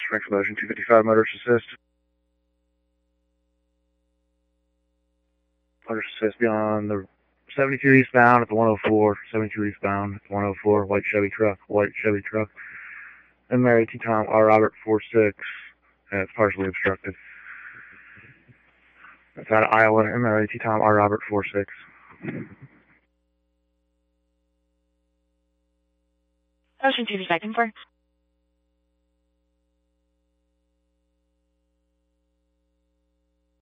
Spring Explosion 255 motorist assist. Motorist assist beyond the 72 eastbound at the 104, 72 eastbound at the 104, white Chevy truck. And Mary T. Tom R. Robert 46. It's partially obstructed. That's out of Iowa, and Mary T. Tom R. Robert 46. Ocean 2 2 4.